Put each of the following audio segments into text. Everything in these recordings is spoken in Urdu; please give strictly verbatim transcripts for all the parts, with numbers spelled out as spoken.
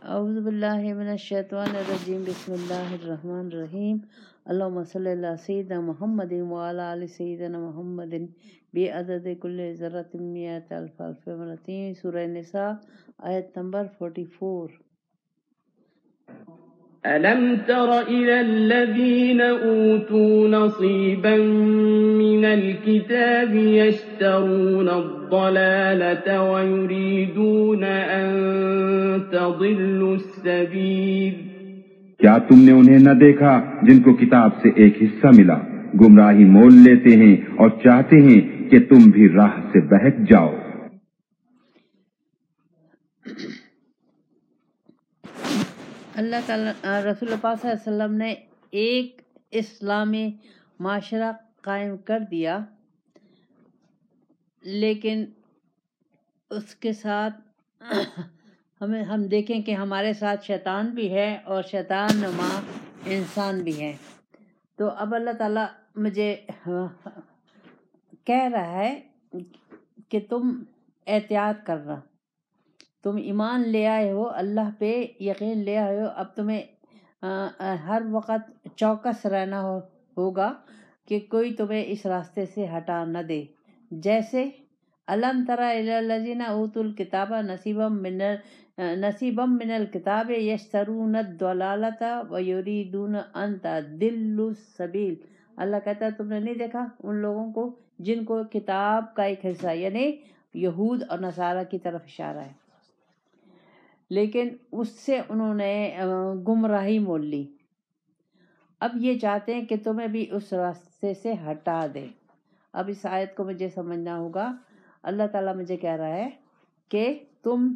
اعوذ باللہ من الشیطان الرجیم بسم اللہ الرحمن الرحیم اللہم صلی علی سیدنا محمد وعلی آل سیدنا محمد بعدد کل ذرۃ مئۃ الف الف مرتين سورہ نساء آیت نمبر چوالیس۔ أَلَمْ تَرَ إِلَى الَّذِينَ أُوتُوا نَصِيبًا مِنَ الْكِتَابِ يَشْتَرُونَ الضَّلَالَةَ وَيُرِيدُونَ أَن تَضِلُّوا السَّبِيلَ۔ کیا تم نے انہیں نہ دیکھا جن کو کتاب سے ایک حصہ ملا، گمراہی مول لیتے ہیں اور چاہتے ہیں کہ تم بھی راہ سے بہک جاؤ۔ اللہ تعالیٰ رسول پاک صلی اللہ علیہ وسلم نے ایک اسلامی معاشرہ قائم کر دیا، لیکن اس کے ساتھ ہمیں ہم دیکھیں کہ ہمارے ساتھ شیطان بھی ہے اور شیطان نما انسان بھی ہے۔ تو اب اللہ تعالیٰ مجھے کہہ رہا ہے کہ تم احتیاط کرنا، تم ایمان لے آئے ہو، اللہ پہ یقین لے آئے ہو، اب تمہیں ہر وقت چوکس رہنا ہو ہوگا کہ کوئی تمہیں اس راستے سے ہٹا نہ دے۔ جیسے الم تر الی الذین اوتوا الکتاب نصیبا من نصیبا من الکتاب یشترون الضلالۃ ویریدون ان تضلوا السبیل۔ اللہ کہتا ہے تم نے نہیں دیکھا ان لوگوں کو جن کو کتاب کا ایک حصہ، یعنی یہود اور نصارہ کی طرف اشارہ ہے، لیکن اس سے انہوں نے گمراہی مول لی، اب یہ چاہتے ہیں کہ تمہیں بھی اس راستے سے ہٹا دے۔ اب اس آیت کو مجھے سمجھنا ہوگا، اللہ تعالیٰ مجھے کہہ رہا ہے کہ تم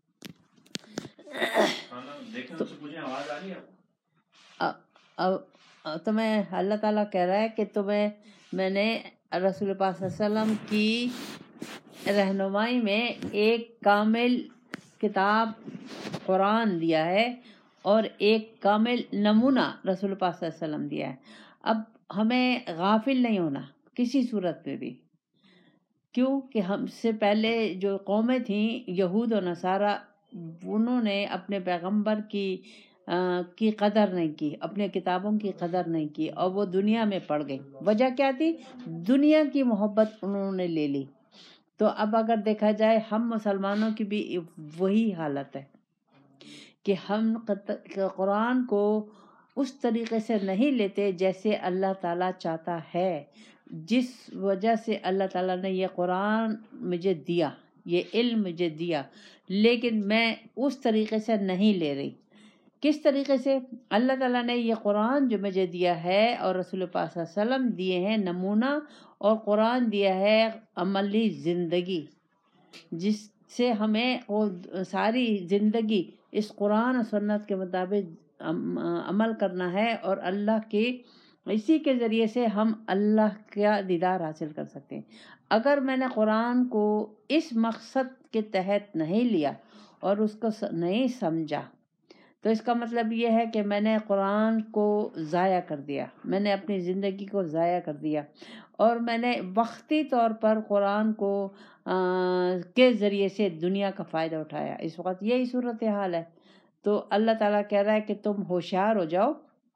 تمہیں اللہ تعالیٰ کہہ رہا ہے کہ تمہیں میں نے رسول پاک صلی اللہ علیہ وسلم کی رہنمائی میں ایک کامل کتاب قرآن دیا ہے اور ایک کامل نمونہ رسول پاک صلی اللہ علیہ وسلم دیا ہے۔ اب ہمیں غافل نہیں ہونا کسی صورت میں بھی، کیوں کہ ہم سے پہلے جو قومیں تھیں یہود و نصارہ، انہوں نے اپنے پیغمبر کی کی قدر نہیں کی، اپنے کتابوں کی قدر نہیں کی، اور وہ دنیا میں پڑ گئی۔ وجہ کیا تھی؟ دنیا کی محبت انہوں نے لے لی۔ تو اب اگر دیکھا جائے ہم مسلمانوں کی بھی وہی حالت ہے کہ ہم قرآن کو اس طریقے سے نہیں لیتے جیسے اللہ تعالیٰ چاہتا ہے، جس وجہ سے اللہ تعالیٰ نے یہ قرآن مجھے دیا، یہ علم مجھے دیا، لیکن میں اس طریقے سے نہیں لے رہی۔ کس طریقے سے؟ اللہ تعالیٰ نے یہ قرآن جو مجھے دیا ہے اور رسول پاک صلی اللہ علیہ وسلم دیے ہیں نمونہ، اور قرآن دیا ہے عملی زندگی، جس سے ہمیں ساری زندگی اس قرآن و سنت کے مطابق عمل کرنا ہے، اور اللہ کی اسی کے ذریعے سے ہم اللہ کا دیدار حاصل کر سکتے ہیں۔ اگر میں نے قرآن کو اس مقصد کے تحت نہیں لیا اور اس کو نہیں سمجھا، تو اس کا مطلب یہ ہے کہ میں نے قرآن کو ضائع کر دیا، میں نے اپنی زندگی کو ضائع کر دیا، اور میں نے وقتی طور پر قرآن کو کے ذریعے سے دنیا کا فائدہ اٹھایا۔ اس وقت یہی صورتحال ہے۔ تو اللہ تعالیٰ کہہ رہا ہے کہ تم ہوشیار ہو جاؤ۔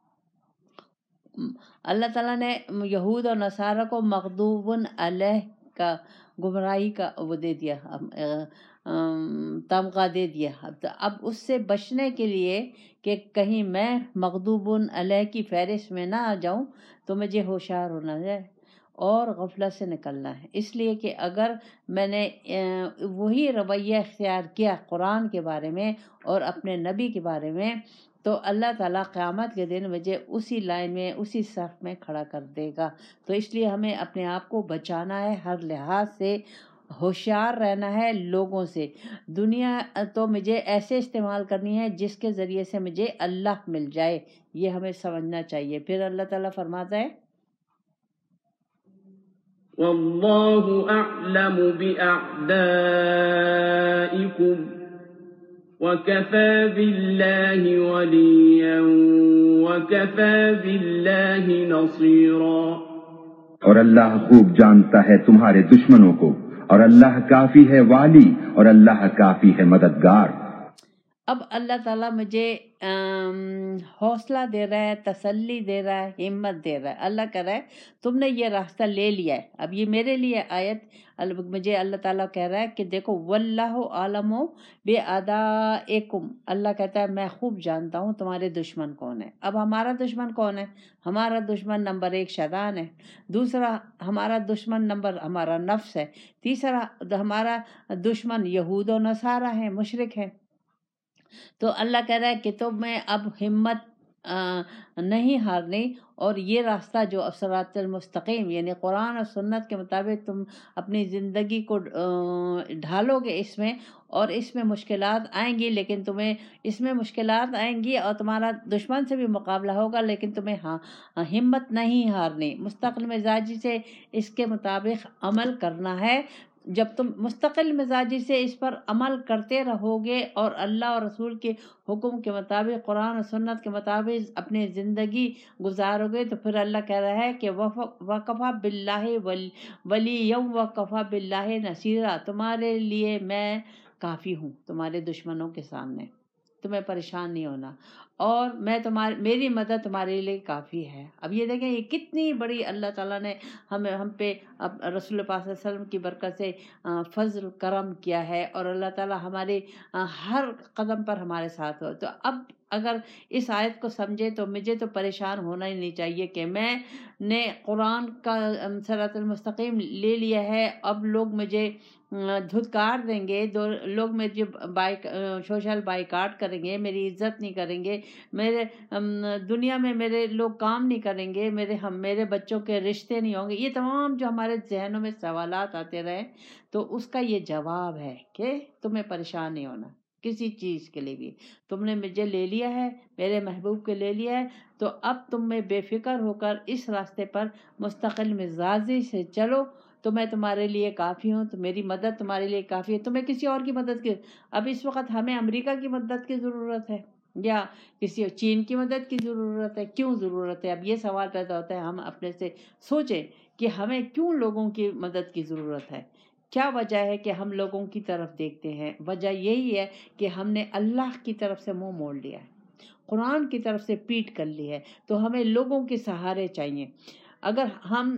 اللہ تعالیٰ نے یہود اور نصارہ کو مغضوب علیہ کا گمراہی کا وہ دے دیا، تمغہ دے دیا۔ اب اس سے بچنے کے لیے کہ کہیں میں مغضوب علیہ کی فہرست میں نہ آ جاؤں، تو مجھے ہوشیار ہونا ہے اور غفلت سے نکلنا ہے۔ اس لیے کہ اگر میں نے وہی رویہ اختیار کیا قرآن کے بارے میں اور اپنے نبی کے بارے میں، تو اللہ تعالیٰ قیامت کے دن مجھے اسی لائن میں، اسی صف میں کھڑا کر دے گا۔ تو اس لیے ہمیں اپنے آپ کو بچانا ہے، ہر لحاظ سے ہوشیار رہنا ہے لوگوں سے۔ دنیا تو مجھے ایسے استعمال کرنی ہے جس کے ذریعے سے مجھے اللہ مل جائے، یہ ہمیں سمجھنا چاہیے۔ پھر اللہ تعالیٰ فرماتا ہے وَاللَّهُ أَعْلَمُ بِأَعْدَائِكُمْ وَكَفَى بِاللَّهِ وَلِيًّا وَكَفَى بِاللَّهِ نَصِيرًا۔ اور اللہ خوب جانتا ہے تمہارے دشمنوں کو، اور اللہ کافی ہے والی، اور اللہ کافی ہے مددگار۔ اب اللہ تعالیٰ مجھے حوصلہ دے رہا ہے، تسلی دے رہا ہے، ہمت دے رہا ہے. اللہ کہہ رہا ہے تم نے یہ راستہ لے لیا ہے. اب یہ میرے لیے آیت مجھے اللہ تعالیٰ کہہ رہا ہے کہ دیکھو واللہ عالم بے اعدائکم، اللہ کہتا ہے میں خوب جانتا ہوں تمہارے دشمن کون ہے. اب ہمارا دشمن کون ہے؟ ہمارا دشمن نمبر ایک شیطان ہے، دوسرا ہمارا دشمن نمبر ہمارا نفس ہے، تیسرا ہمارا دشمن یہود و نصارہ ہیں، مشرک ہیں. تو اللہ کہہ رہا ہے کہ تمہیں اب ہمت نہیں ہارنی، اور یہ راستہ جو صراط المستقیم یعنی قرآن اور سنت کے مطابق تم اپنی زندگی کو ڈھالو گے اس میں، اور اس میں مشکلات آئیں گی، لیکن تمہیں اس میں مشکلات آئیں گی اور تمہارا دشمن سے بھی مقابلہ ہوگا، لیکن تمہیں ہاں ہمت نہیں ہارنی، مستقل مزاجی سے اس کے مطابق عمل کرنا ہے. جب تم مستقل مزاجی سے اس پر عمل کرتے رہو گے اور اللہ اور رسول کے حکم کے مطابق قرآن و سنت کے مطابق اپنی زندگی گزارو گے، تو پھر اللہ کہہ رہا ہے کہ وَكَفَى بِاللَّهِ وَلِيًّا وَكَفَى بِاللَّهِ نَصِيرًا، تمہارے لیے میں کافی ہوں تمہارے دشمنوں کے سامنے، تمہیں پریشان نہیں ہونا، اور میں تمہاری میری مدد تمہارے لیے کافی ہے. اب یہ دیکھیں یہ کتنی بڑی اللہ تعالیٰ نے ہمیں ہم پہ رسول پاک صلی اللہ علیہ وسلم کی برکت سے فضل کرم کیا ہے، اور اللہ تعالیٰ ہمارے ہر قدم پر ہمارے ساتھ ہو. تو اب اگر اس آیت کو سمجھے تو مجھے تو پریشان ہونا ہی نہیں چاہیے کہ میں نے قرآن کا صراط المستقیم لے لیا ہے، اب لوگ مجھے دھتکار دیں گے، دو لوگ مجھے بائک سوشل بائیکاٹ کریں گے، میری عزت نہیں کریں گے، میرے دنیا میں میرے لوگ کام نہیں کریں گے، میرے ہم میرے بچوں کے رشتے نہیں ہوں گے. یہ تمام جو ہمارے ذہنوں میں سوالات آتے رہے، تو اس کا یہ جواب ہے کہ تمہیں پریشان نہیں ہونا کسی چیز کے لیے بھی. تم نے مجھے لے لیا ہے، میرے محبوب کو لے لیا ہے، تو اب تم میں بے فکر ہو کر اس راستے پر مستقل مزاجی سے چلو، تو میں تمہارے لیے کافی ہوں، تو میری مدد تمہارے لیے کافی ہے. تمہیں کسی اور کی مدد کی اب اس وقت ہمیں امریکہ کی مدد کی ضرورت ہے یا کسی چین کی مدد کی ضرورت ہے؟ کیوں ضرورت ہے؟ اب یہ سوال پیدا ہوتا ہے. ہم اپنے سے سوچیں کہ ہمیں کیوں لوگوں کی مدد کی ضرورت ہے؟ کیا وجہ ہے کہ ہم لوگوں کی طرف دیکھتے ہیں؟ وجہ یہی ہے کہ ہم نے اللہ کی طرف سے منہ موڑ لیا ہے، قرآن کی طرف سے پیٹ کر لی ہے، تو ہمیں لوگوں کے سہارے چاہیے. اگر ہم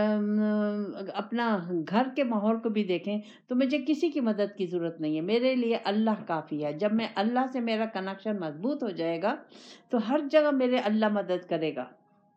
اپنا گھر کے ماحول کو بھی دیکھیں تو مجھے کسی کی مدد کی ضرورت نہیں ہے، میرے لیے اللہ کافی ہے. جب میں اللہ سے میرا کنیکشن مضبوط ہو جائے گا تو ہر جگہ میرے اللہ مدد کرے گا،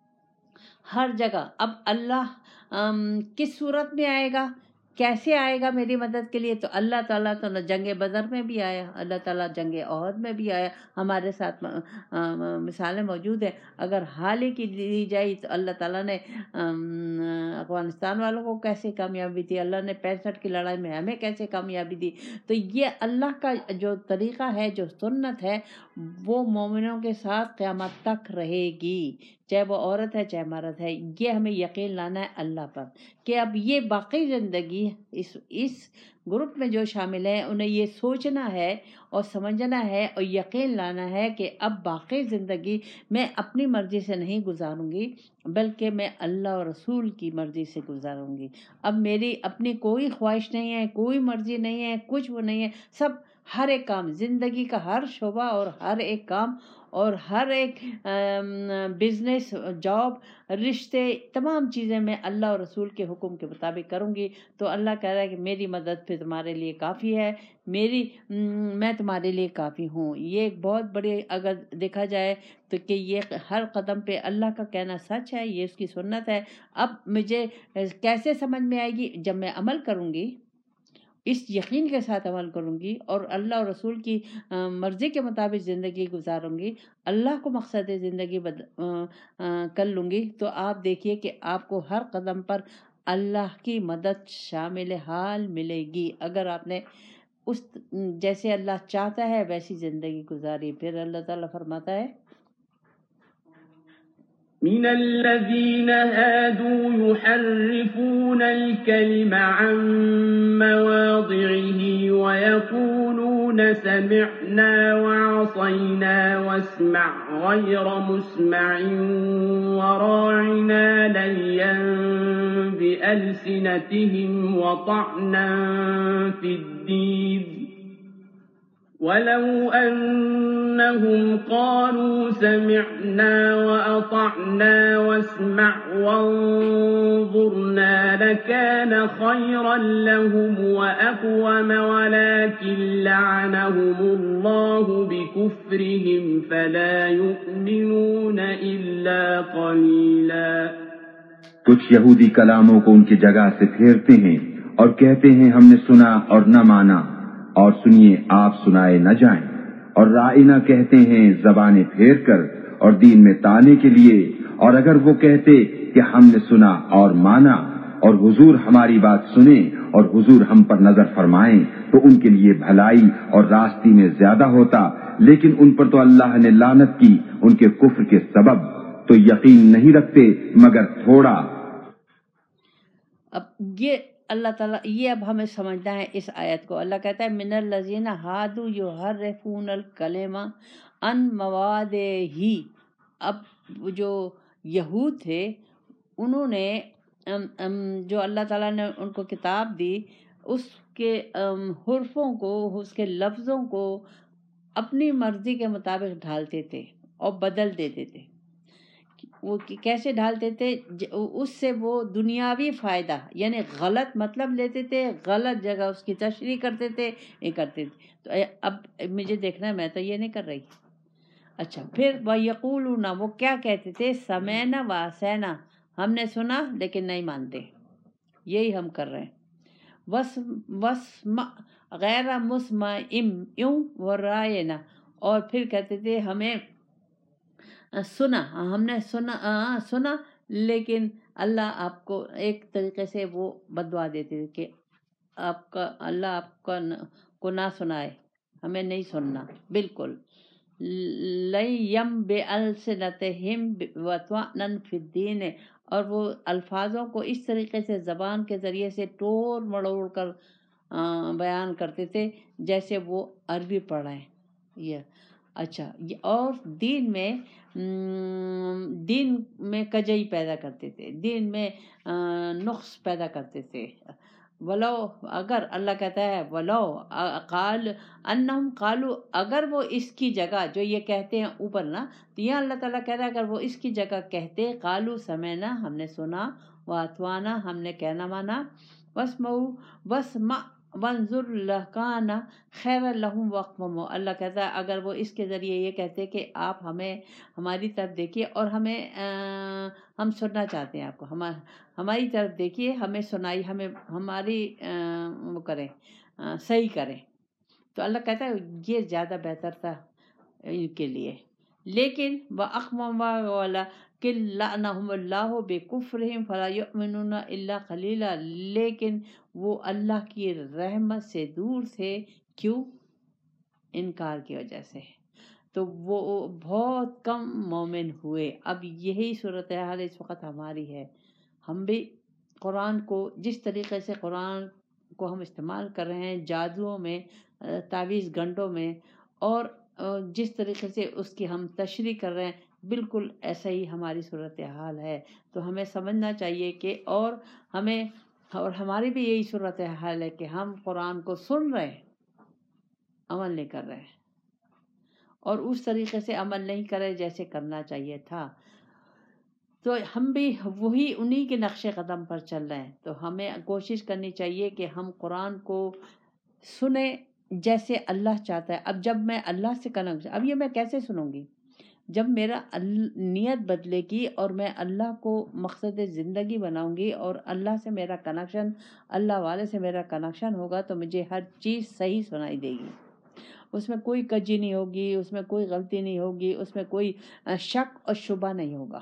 ہر جگہ. اب اللہ کس صورت میں آئے گا، کیسے آئے گا میری مدد کے لیے؟ تو اللہ تعالیٰ تو جنگ بدر میں بھی آیا، اللہ تعالیٰ جنگ احد میں بھی آیا، ہمارے ساتھ مثالیں موجود ہیں. اگر حال ہی کی دی جائے تو اللہ تعالیٰ نے افغانستان والوں کو کیسے کامیابی دی، اللہ نے پینسٹھ کی لڑائی میں ہمیں کیسے کامیابی دی. تو یہ اللہ کا جو طریقہ ہے، جو سنت ہے، وہ مومنوں کے ساتھ قیامت تک رہے گی، چاہے وہ عورت ہے چاہے مرد ہے. یہ ہمیں یقین لانا ہے اللہ پر کہ اب یہ باقی زندگی اس اس گروپ میں جو شامل ہیں انہیں یہ سوچنا ہے اور سمجھنا ہے اور یقین لانا ہے کہ اب باقی زندگی میں اپنی مرضی سے نہیں گزاروں گی، بلکہ میں اللہ اور رسول کی مرضی سے گزاروں گی. اب میری اپنی کوئی خواہش نہیں ہے، کوئی مرضی نہیں ہے، کچھ وہ نہیں ہے. سب ہر ایک کام، زندگی کا ہر شعبہ اور ہر ایک کام اور ہر ایک بزنس، جاب، رشتے، تمام چیزیں میں اللہ اور رسول کے حکم کے مطابق کروں گی. تو اللہ کہہ رہا ہے کہ میری مدد پہ تمہارے لیے کافی ہے، میری میں تمہارے لیے کافی ہوں. یہ ایک بہت بڑی، اگر دیکھا جائے تو کہ یہ ہر قدم پہ اللہ کا کہنا سچ ہے، یہ اس کی سنت ہے. اب مجھے کیسے سمجھ میں آئے گی؟ جب میں عمل کروں گی، اس یقین کے ساتھ عمل کروں گی اور اللہ اور رسول کی مرضی کے مطابق زندگی گزاروں گی، اللہ کو مقصد زندگی بد... کر لوں گی، تو آپ دیکھیے کہ آپ کو ہر قدم پر اللہ کی مدد شامل حال ملے گی، اگر آپ نے اس جیسے اللہ چاہتا ہے ویسی زندگی گزاری. پھر اللہ تعالیٰ فرماتا ہے من الذين هادوا يحرفون الكلم عن مواضعه ويقولون سمعنا وعصينا واسمع غير مسمع وراعنا ليا بألسنتهم وطعنا في الدين وَلَوْ أَنَّهُمْ قَالُوا سَمِعْنَا وَأَطَعْنَا وَاسْمَعْ وَانظُرْنَا لَكَانَ خَيْرًا لَهُمْ وَأَقْوَمَ وَلَكِنْ لَعَنَهُمُ اللَّهُ بِكُفْرِهِمْ فَلَا يُؤْمِنُونَ إِلَّا قَلِيلًا۔ کچھ یہودی کلاموں کو ان کی جگہ سے پھیرتے ہیں اور کہتے ہیں ہم نے سنا اور نہ مانا، اور سنیے آپ سنائے نہ جائیں، اور رائنا کہتے ہیں زبانیں پھیر کر اور دین میں تانے کے لیے، اور اگر وہ کہتے کہ ہم نے سنا اور مانا اور حضور ہماری بات سنیں اور حضور ہم پر نظر فرمائیں تو ان کے لیے بھلائی اور راستی میں زیادہ ہوتا، لیکن ان پر تو اللہ نے لعنت کی ان کے کفر کے سبب، تو یقین نہیں رکھتے مگر تھوڑا۔ اب یہ اللہ تعالیٰ یہ اب ہمیں سمجھنا ہے اس آیت کو۔ اللہ کہتا ہے من الذین ہادوا یحرفون الکلم عن مواضعہ۔ اب جو یہود تھے انہوں نے جو اللہ تعالیٰ نے ان کو کتاب دی اس کے حرفوں کو، اس کے لفظوں کو اپنی مرضی کے مطابق ڈھالتے تھے اور بدل دیتے تھے۔ وہ کیسے ڈھالتے تھے؟ اس سے وہ دنیاوی فائدہ یعنی غلط مطلب لیتے تھے، غلط جگہ اس کی تشریح کرتے تھے، یہ کرتے تھے۔ تو اب مجھے دیکھنا ہے، میں تو یہ نہیں کر رہی۔ اچھا، پھر وَيَقُولُونَ، وہ کیا کہتے تھے؟ سَمِعْنَا وَعَصَيْنَا، ہم نے سنا لیکن نہیں مانتے، یہی ہم کر رہے ہیں۔ وَاسْمَعْ غَيْرَ مُسْمَعٍ وَرَائِنَا، اور پھر کہتے تھے ہمیں سنا، ہم نے سنا سنا لیکن اللہ آپ کو ایک طریقے سے وہ بدوا دیتے تھے کہ آپ کا اللہ آپ کا کو نہ سنائے، ہمیں نہیں سننا بالکل۔ لَيَّمْ بِأَلْسِنَتِهِمْ وَطَعْنًا فِي الدِّينِ، اور وہ الفاظوں کو اس طریقے سے زبان کے ذریعے سے ٹوڑ مڑوڑ کر بیان کرتے تھے جیسے وہ عربی پڑھ رہے ہیں۔ یہ اچھا، اور دین میں دین میں کجئی پیدا کرتے تھے، دین میں نقص پیدا کرتے تھے۔ ولو، اگر اللہ کہتا ہے ولو قال انہم قالوا، اگر وہ اس کی جگہ جو یہ کہتے ہیں اوپر نا، تو یہ اللہ تعالیٰ کہہ رہا ہے اگر وہ اس کی جگہ کہتے قالوا سمعنا، ہم نے سنا، واطعنا، ہم نے کہنا مانا، واسمعوا واسمع وانظر لکان خیر لہم واقوم، اللہ کہتا ہے اگر وہ اس کے ذریعے یہ کہتے کہ آپ ہمیں ہماری طرف دیکھیے اور ہمیں ہم سننا چاہتے ہیں آپ کو، ہماری طرف دیکھیے، ہمیں سنائی، ہمیں ہماری وہ کریں، صحیح کریں، تو اللہ کہتا ہے یہ زیادہ بہتر تھا ان کے لیے۔ لیکن وَأَخْمَمَ وَلَكِنْ لَعْنَهُمُ اللَّهُ بِكُفْرِهِمْ فَلَا يُؤْمِنُونَ إِلَّا قَلِيلًا، لیکن وہ اللہ کی رحمت سے دور تھے، کیوں؟ انکار کی وجہ سے، تو وہ بہت کم مومن ہوئے۔ اب یہی صورتحال اس وقت ہماری ہے، ہم بھی قرآن کو جس طریقے سے قرآن کو ہم استعمال کر رہے ہیں جادوؤں میں، تعویذ گنٹوں میں، اور جس طریقے سے اس کی ہم تشریح کر رہے ہیں، بالکل ایسا ہی ہماری صورتحال ہے۔ تو ہمیں سمجھنا چاہیے کہ اور ہمیں اور ہماری بھی یہی صورتحال ہے کہ ہم قرآن کو سن رہے ہیں، عمل نہیں کر رہے، اور اس طریقے سے عمل نہیں کرے جیسے کرنا چاہیے تھا، تو ہم بھی وہی انہی کے نقش قدم پر چل رہے ہیں۔ تو ہمیں کوشش کرنی چاہیے کہ ہم قرآن کو سنیں جیسے اللہ چاہتا ہے۔ اب جب میں اللہ سے کنیکٹ، اب یہ میں کیسے سنوں گی؟ جب میرا نیت بدلے گی اور میں اللہ کو مقصد زندگی بناؤں گی اور اللہ سے میرا کنیکشن، اللہ والے سے میرا کنیکشن ہوگا، تو مجھے ہر چیز صحیح سنائی دے گی، اس میں کوئی کجی نہیں ہوگی، اس میں کوئی غلطی نہیں ہوگی، اس میں کوئی شک اور شبہ نہیں ہوگا۔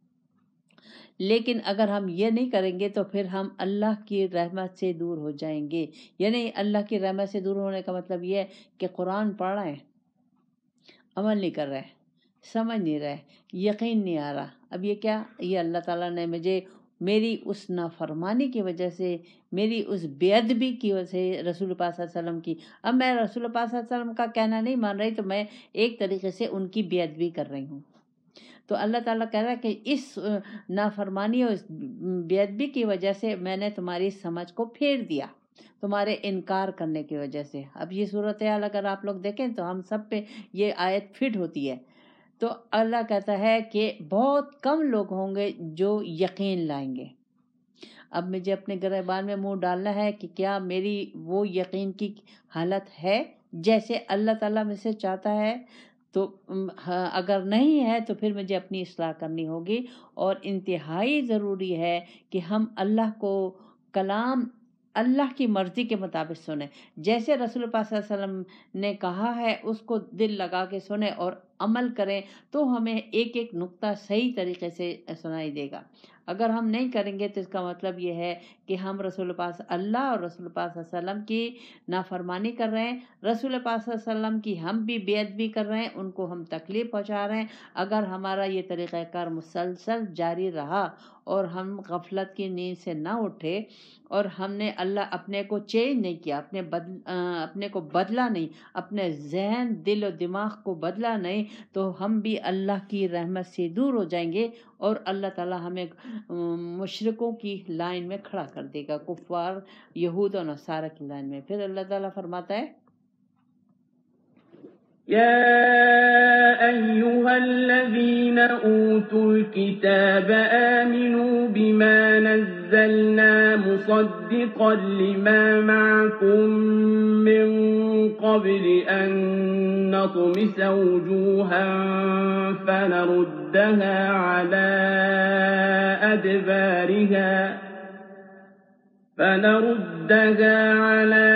لیکن اگر ہم یہ نہیں کریں گے تو پھر ہم اللہ کی رحمت سے دور ہو جائیں گے۔ یعنی اللہ کی رحمت سے دور ہونے کا مطلب یہ ہے کہ قرآن پڑھ رہے ہیں، عمل نہیں کر رہے، سمجھ نہیں رہے، یقین نہیں آ رہا۔ اب یہ کیا؟ یہ اللہ تعالیٰ نے مجھے میری اس نافرمانی کی وجہ سے، میری اس بے ادبی کی وجہ سے رسول پاک صلی اللہ علیہ وسلم کی، اب میں رسول پاک صلی اللہ علیہ وسلم کا کہنا نہیں مان رہی، تو میں ایک طریقے سے ان کی بے ادبی کر رہی ہوں۔ تو اللہ تعالیٰ کہہ رہا ہے کہ اس نافرمانی اور اس بے ادبی کی وجہ سے میں نے تمہاری سمجھ کو پھیر دیا، تمہارے انکار کرنے کی وجہ سے. اب یہ صورتحال اگر آپ لوگ دیکھیں تو ہم سب پہ یہ آیت فٹ ہوتی ہے. تو اللہ کہتا ہے کہ بہت کم لوگ ہوں گے جو یقین لائیں گے. اب مجھے اپنے گریبان میں منہ ڈالنا ہے کہ کیا میری وہ یقین کی حالت ہے جیسے اللہ تعالیٰ مجھ سے چاہتا ہے. تو اگر نہیں ہے تو پھر مجھے اپنی اصلاح کرنی ہوگی. اور انتہائی ضروری ہے کہ ہم اللہ کو کلام اللہ کی مرضی کے مطابق سنیں. جیسے رسول پاک صلی اللہ علیہ وسلم نے کہا ہے اس کو دل لگا کے سنیں اور عمل کریں تو ہمیں ایک ایک نقطہ صحیح طریقے سے سنائی دے گا. اگر ہم نہیں کریں گے تو اس کا مطلب یہ ہے کہ ہم رسول پاک اللہ اور رسول پاک صلی اللہ علیہ وسلم کی نافرمانی کر رہے ہیں. رسول پاک صلی اللہ علیہ وسلم کی ہم بھی بے ادبی کر رہے ہیں, ان کو ہم تکلیف پہنچا رہے ہیں. اگر ہمارا یہ طریقہ کار مسلسل جاری رہا اور ہم غفلت کی نیند سے نہ اٹھے اور ہم نے اللہ اپنے کو چینج نہیں کیا, اپنے بدل اپنے کو بدلا نہیں, اپنے ذہن دل و دماغ کو بدلا نہیں, تو ہم بھی اللہ کی رحمت سے دور ہو جائیں گے اور اللہ تعالی ہمیں مشرکوں کی لائن میں کھڑا کر دے گا, کفار یہود و نصارہ کی لائن میں. پھر اللہ تعالیٰ فرماتا ہے يا أيها الذين أوتوا الكتاب آمنوا بما نزلنا مصدقا لما معكم من قبل أن نطمس وجوها فنردها على أدبارها فنردها على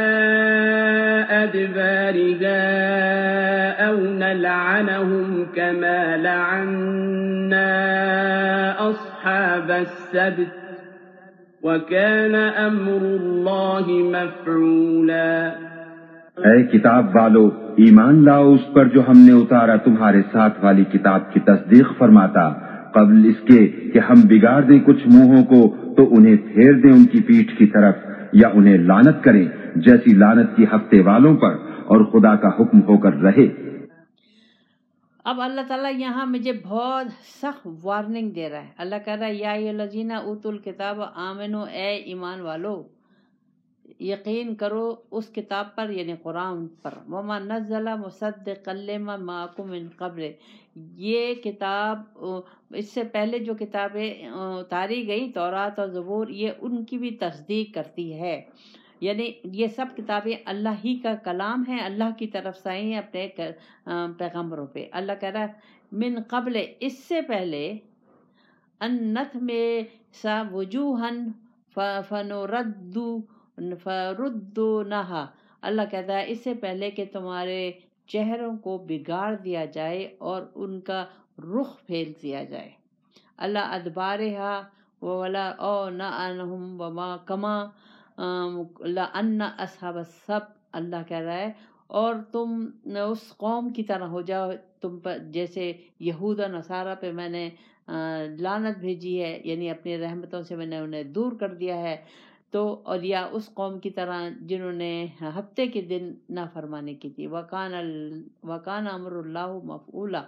أدبارها أو نلعنهم كما لعنا أصحاب السبت وكان أمر الله مفعولا. اے کتاب والو, ایمان لاؤ اس پر جو ہم نے اتارا تمہارے ساتھ والی کتاب کی تصدیق فرماتا قبل اس کے کہ ہم بگاڑ دیں کچھ منہوں کو تو انہیں پھیر دیں ان کی پیٹھ کی طرف یا انہیں لعنت کریں جیسی لعنت کی ہفتے والوں پر, اور خدا کا حکم ہو کر رہے. اب اللہ تعالیٰ یہاں مجھے بہت سخت وارننگ دے رہا ہے. اللہ کہہ رہا ہے یا ایھا الذین اوتوا الکتاب آمنو, اے ایمان والو یقین کرو اس کتاب پر یعنی قرآن پر. وما نزل مصدقا لما معکم من قبل, یہ کتاب اس سے پہلے جو کتابیں اتاری گئی تورات اور زبور یہ ان کی بھی تصدیق کرتی ہے. یعنی یہ سب کتابیں اللہ ہی کا کلام ہے, اللہ کی طرف سے آئی ہیں اپنے پیغمبروں پہ. اللہ کہہ رہا ہے من قبل اس سے پہلے ان نطمس وجوہا فنردو فردونہا, اللہ کہتا ہے اس سے پہلے کہ تمہارے چہروں کو بگاڑ دیا جائے اور ان کا رخ پھیر دیا جائے. اللہ ادبارہا ولا او نعنہم وما کما لأن اصحاب السبت, اللہ کہہ رہا ہے اور تم اس قوم کی طرح ہو جاؤ تم پر جیسے یہود و نصارہ پہ میں نے لعنت بھیجی ہے, یعنی اپنی رحمتوں سے میں نے انہیں دور کر دیا ہے. تو اور یا اس قوم کی طرح جنہوں نے ہفتے کے دن نافرمانی کی تھی. وکان وکان امر اللہ مفعولا,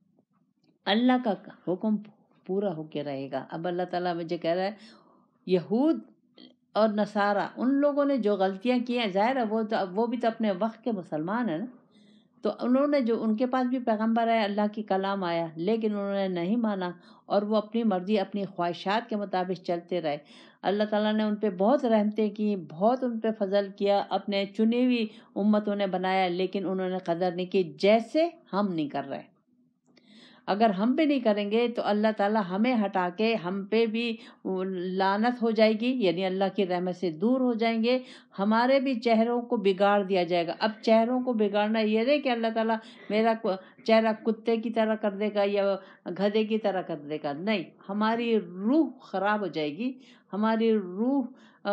اللہ کا حکم پورا ہو کے رہے گا. اب اللہ تعالیٰ مجھے کہہ رہا ہے یہود اور نصارہ ان لوگوں نے جو غلطیاں کی ہیں, ظاہر ہے وہ تو وہ بھی تو اپنے وقت کے مسلمان ہیں نا, تو انہوں نے جو ان کے پاس بھی پیغمبر ہے, اللہ کی کلام آیا, لیکن انہوں نے نہیں مانا اور وہ اپنی مرضی اپنی خواہشات کے مطابق چلتے رہے. اللہ تعالیٰ نے ان پہ بہت رحمتیں کی, بہت ان پہ فضل کیا, اپنے چنی ہوئی امتوں نے بنایا, لیکن انہوں نے قدر نہیں کی جیسے ہم نہیں کر رہے. اگر ہم بھی نہیں کریں گے تو اللہ تعالیٰ ہمیں ہٹا کے ہم پہ بھی لعنت ہو جائے گی, یعنی اللہ کی رحمت سے دور ہو جائیں گے, ہمارے بھی چہروں کو بگاڑ دیا جائے گا. اب چہروں کو بگاڑنا یہ نہیں کہ اللہ تعالیٰ میرا چہرہ کتے کی طرح کر دے گا یا گدھے کی طرح کر دے گا, نہیں, ہماری روح خراب ہو جائے گی. ہماری روح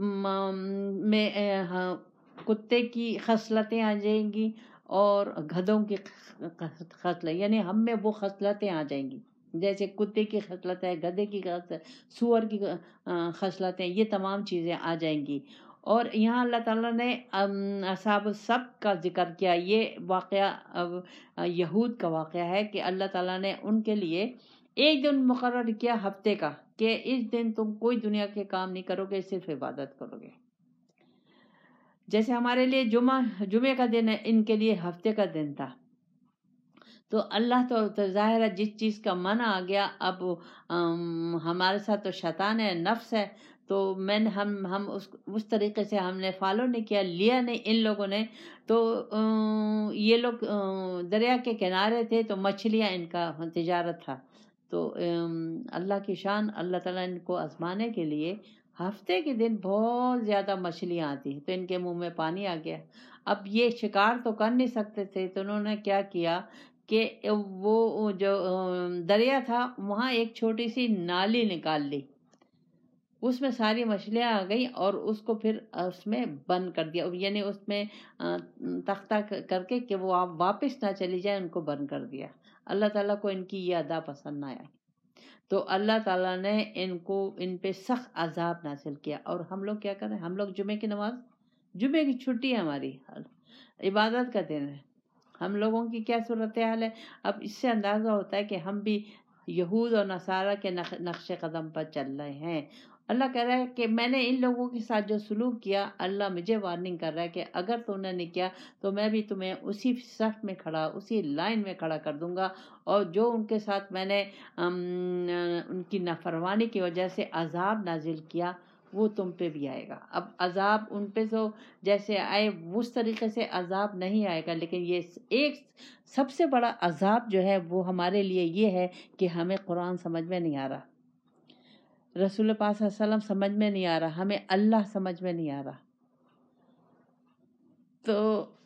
میں کتے کی خصلتیں آ جائیں گی اور گدھوں کی خصلتیں, یعنی ہم میں وہ خصلتیں آ جائیں گی جیسے کتے کی خصلت ہے, گدھے کی خصلت, سور کی خصلتیں, یہ تمام چیزیں آ جائیں گی. اور یہاں اللہ تعالیٰ نے اصحاب السبت کا ذکر کیا. یہ واقعہ یہود کا واقعہ ہے کہ اللہ تعالیٰ نے ان کے لیے ایک دن مقرر کیا ہفتے کا کہ اس دن تم کوئی دنیا کے کام نہیں کرو گے, صرف عبادت کرو گے. جیسے ہمارے لیے جمعہ جمعے کا دن ہے، ان کے لیے ہفتے کا دن تھا. تو اللہ تو, تو ظاہر ہے جس چیز کا منع آ گیا، اب ہمارے ساتھ تو شیطان ہے، نفس ہے، تو میں نے ہم ہم اس اس طریقے سے ہم نے فالو نہیں کیا، لیا نہیں ان لوگوں نے. تو یہ لوگ دریا کے کنارے تھے، تو مچھلیاں ان کا تجارت تھا. تو اللہ کی شان، اللہ تعالیٰ ان کو آزمانے کے لیے ہفتے کے دن بہت زیادہ مچھلیاں آتی، تو ان کے منہ میں پانی آ گیا. اب یہ شکار تو کر نہیں سکتے تھے، تو انہوں نے کیا کیا کہ وہ جو دریا تھا وہاں ایک چھوٹی سی نالی نکال لی، اس میں ساری مچھلیاں آ گئی، اور اس کو پھر اس میں بند کر دیا، یعنی اس میں تختہ کر کے کہ وہ آپ واپس نہ چلی جائے، ان کو بند کر دیا. اللہ تعالیٰ کو ان کی یہ ادا پسند نہ آیا، تو اللہ تعالیٰ نے ان کو ان پہ سخت عذاب نازل کیا. اور ہم لوگ کیا کریں؟ ہم لوگ جمعے کی نماز، جمعے کی چھٹی ہے ہماری، عبادت کا دن ہے، ہم لوگوں کی کیا صورتحال ہے؟ اب اس سے اندازہ ہوتا ہے کہ ہم بھی یہود اور نصارہ کے نقش قدم پر چل رہے ہیں. اللہ کہہ رہا ہے کہ میں نے ان لوگوں کے ساتھ جو سلوک کیا، اللہ مجھے وارننگ کر رہا ہے کہ اگر تم نے نہیں کیا تو میں بھی تمہیں اسی صف میں کھڑا، اسی لائن میں کھڑا کر دوں گا، اور جو ان کے ساتھ میں نے ان کی نافرمانی کی وجہ سے عذاب نازل کیا وہ تم پہ بھی آئے گا. اب عذاب ان پہ تو جیسے آئے اس طریقے سے عذاب نہیں آئے گا، لیکن یہ ایک سب سے بڑا عذاب جو ہے وہ ہمارے لیے یہ ہے کہ ہمیں قرآن سمجھ میں نہیں آ رہا، رسول پاک صلی اللہ علیہ وسلم سمجھ میں نہیں آ رہا، ہمیں اللہ سمجھ میں نہیں آ رہا. تو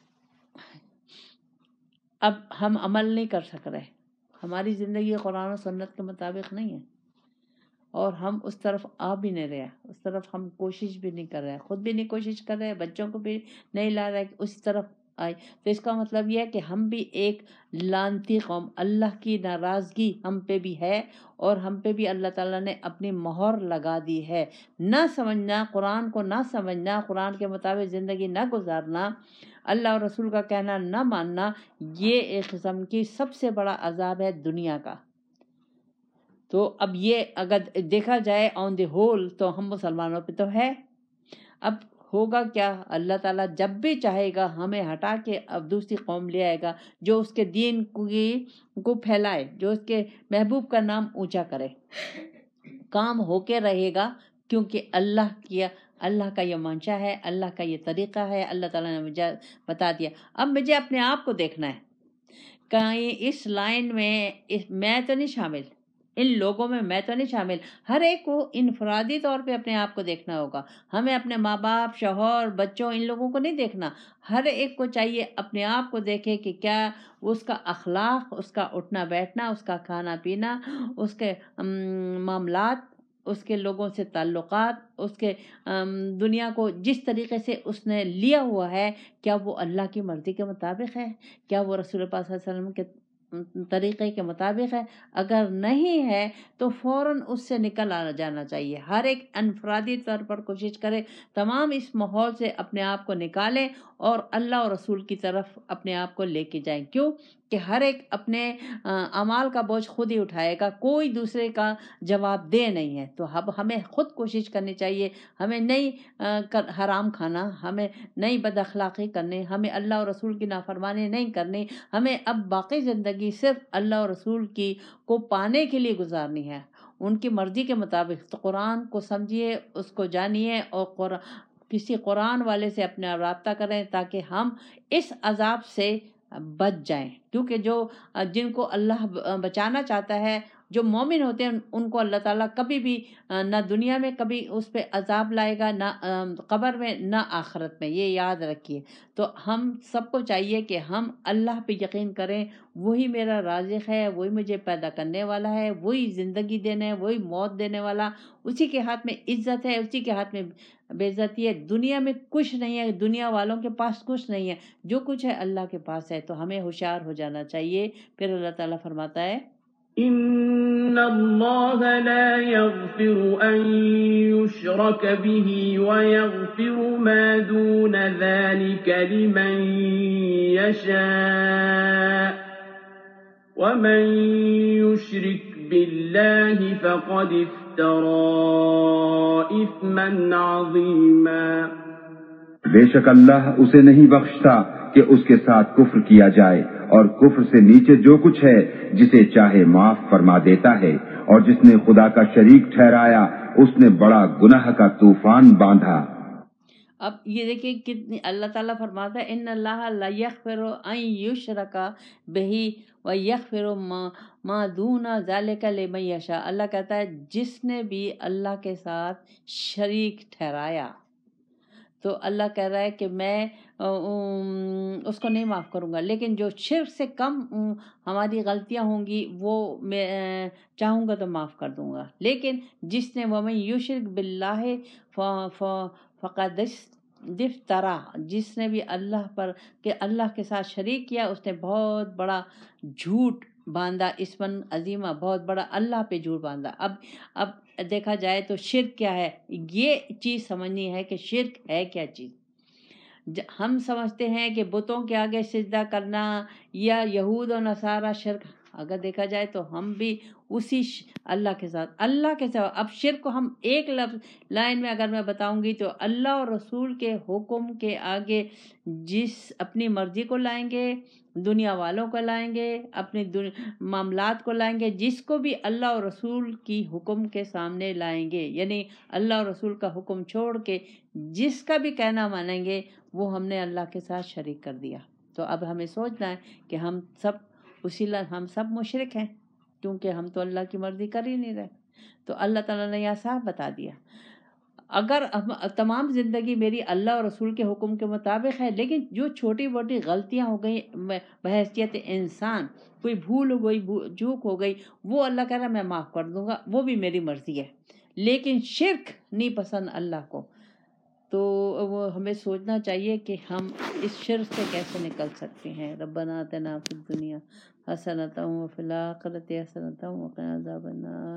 اب ہم عمل نہیں کر سک رہے، ہماری زندگی قرآن و سنت کے مطابق نہیں ہے، اور ہم اس طرف آ بھی نہیں رہے، اس طرف ہم کوشش بھی نہیں کر رہے، خود بھی نہیں کوشش کر رہے، بچوں کو بھی نہیں لا رہے کہ اس طرف آئے. تو اس کا مطلب یہ ہے کہ ہم بھی ایک لعنتی قوم، اللہ کی ناراضگی ہم پہ بھی ہے، اور ہم پہ بھی اللہ تعالیٰ نے اپنی مہر لگا دی ہے. نہ سمجھنا، قرآن کو نہ سمجھنا، قرآن کے مطابق زندگی نہ گزارنا، اللہ اور رسول کا کہنا نہ ماننا، یہ ایک قسم کی سب سے بڑا عذاب ہے دنیا کا. تو اب یہ اگر دیکھا جائے آن دی ہول تو ہم مسلمانوں پہ تو ہے. اب ہوگا کیا؟ اللہ تعالیٰ جب بھی چاہے گا ہمیں ہٹا کے اب دوسری قوم لے آئے گا جو اس کے دین کو پھیلائے، جو اس کے محبوب کا نام اونچا کرے. کام ہو کے رہے گا، کیونکہ اللہ کیا اللہ کا یہ منشا ہے، اللہ کا یہ طریقہ ہے، اللہ تعالیٰ نے مجھے بتا دیا. اب مجھے اپنے آپ کو دیکھنا ہے، کہیں اس لائن میں میں تو نہیں شامل، ان لوگوں میں میں تو نہیں شامل. ہر ایک کو انفرادی طور پہ اپنے آپ کو دیکھنا ہوگا. ہمیں اپنے ماں باپ، شوہر، بچوں، ان لوگوں کو نہیں دیکھنا. ہر ایک کو چاہیے اپنے آپ کو دیکھے کہ کیا اس کا اخلاق، اس کا اٹھنا بیٹھنا، اس کا کھانا پینا، اس کے معاملات، اس کے لوگوں سے تعلقات، اس کے دنیا کو جس طریقے سے اس نے لیا ہوا ہے، کیا وہ اللہ کی مرضی کے مطابق ہے؟ کیا وہ رسول پاک صلی اللہ علیہ وسلم کے طریقے کے مطابق ہے؟ اگر نہیں ہے تو فوراً اس سے نکل آنا جانا چاہیے. ہر ایک انفرادی طور پر کوشش کرے تمام اس ماحول سے اپنے آپ کو نکالے اور اللہ اور رسول کی طرف اپنے آپ کو لے کے جائیں. کیوں کہ ہر ایک اپنے اعمال کا بوجھ خود ہی اٹھائے گا، کوئی دوسرے کا جواب دہ نہیں ہے. تو اب ہمیں خود کوشش کرنی چاہیے، ہمیں نہیں حرام کھانا، ہمیں نہیں بد اخلاقی کرنی، ہمیں اللہ اور رسول کی نافرمانی نہیں کرنی. ہمیں اب باقی زندگی صرف اللہ اور رسول کی کو پانے کے لیے گزارنی ہے، ان کی مرضی کے مطابق. تو قرآن کو سمجھیے، اس کو جانیے، اور قرآن کسی قرآن والے سے اپنا رابطہ کریں تاکہ ہم اس عذاب سے بچ جائیں. کیونکہ جو جن کو اللہ بچانا چاہتا ہے، جو مومن ہوتے ہیں، ان کو اللہ تعالیٰ کبھی بھی نہ دنیا میں کبھی اس پہ عذاب لائے گا، نہ قبر میں، نہ آخرت میں. یہ یاد رکھیے. تو ہم سب کو چاہیے کہ ہم اللہ پہ یقین کریں، وہی میرا رازق ہے، وہی مجھے پیدا کرنے والا ہے، وہی زندگی دینے ہے، وہی موت دینے والا. اسی کے ہاتھ میں عزت ہے، اسی کے ہاتھ میں بے عزتی ہے. دنیا میں کچھ نہیں ہے، دنیا والوں کے پاس کچھ نہیں ہے، جو کچھ ہے اللہ کے پاس ہے. تو ہمیں ہوشیار ہو جانا چاہیے. پھر اللہ تعالیٰ فرماتا ہے إن الله لا يغفر أن يشرك به ويغفر ما دون ذلك لمن يشاء ومن يشرك بالله فقد افترى إثما عظيما. بے شک اللہ اسے نہیں بخشتا کہ اس کے ساتھ کفر کیا جائے، اور کفر سے نیچے جو کچھ ہے جسے چاہے معاف فرما دیتا ہے، اور جس نے خدا کا شریک ٹھہرایا اس نے بڑا گناہ کا طوفان باندھا۔ اب یہ دیکھیں کتنی اللہ تعالیٰ فرماتا ہے ان اللہ لا یغفر ان یشرک بہ ویغفر ما ما دون ذلک لمن یشاء۔ اللہ کہتا ہے جس نے بھی اللہ کے ساتھ شریک ٹھہرایا تو اللہ کہہ رہا ہے کہ میں اس کو نہیں معاف کروں گا، لیکن جو شرک سے کم ہماری غلطیاں ہوں گی وہ میں چاہوں گا تو معاف کر دوں گا۔ لیکن جس نے ومن یشرک باللہ فقد افترا، جس نے بھی اللہ پر کہ اللہ کے ساتھ شریک کیا اس نے بہت بڑا جھوٹ باندھا، اسمن عظیمہ، بہت بڑا اللہ پہ جھوٹ باندھا۔ اب اب دیکھا جائے تو شرک کیا ہے، یہ چیز سمجھنی ہے کہ شرک ہے کیا چیز۔ ہم سمجھتے ہیں کہ بتوں کے آگے سجدہ کرنا یا یہود و نصارہ شرک، اگر دیکھا جائے تو ہم بھی اسی اللہ کے ساتھ اللہ کے ساتھ اب شرک کو ہم ایک لفظ لائن میں اگر میں بتاؤں گی تو اللہ اور رسول کے حکم کے آگے جس اپنی مرضی کو لائیں گے، دنیا والوں کو لائیں گے، اپنے معاملات کو لائیں گے، جس کو بھی اللہ اور رسول کی حکم کے سامنے لائیں گے، یعنی اللہ اور رسول کا حکم چھوڑ کے جس کا بھی کہنا مانیں گے وہ ہم نے اللہ کے ساتھ شریک کر دیا۔ تو اب ہمیں سوچنا ہے کہ ہم سب اسی ہم سب مشرک ہیں، کیونکہ ہم تو اللہ کی مرضی کر ہی نہیں رہے۔ تو اللہ تعالیٰ نے یہ صاف بتا دیا اگر تمام زندگی میری اللہ اور رسول کے حکم کے مطابق ہے، لیکن جو چھوٹی موٹی غلطیاں ہو گئی بحیثیت انسان، کوئی بھول ہو گئی، چوک ہو گئی، وہ اللہ کہہ رہا میں معاف کر دوں گا، وہ بھی میری مرضی ہے، لیکن شرک نہیں پسند اللہ کو۔ تو وہ ہمیں سوچنا چاہیے کہ ہم اس شرک سے کیسے نکل سکتے ہیں۔ ربنا آتنا فی الدنیا حسنۃ وفی الآخرۃ حسنۃ وقنا عذاب النار۔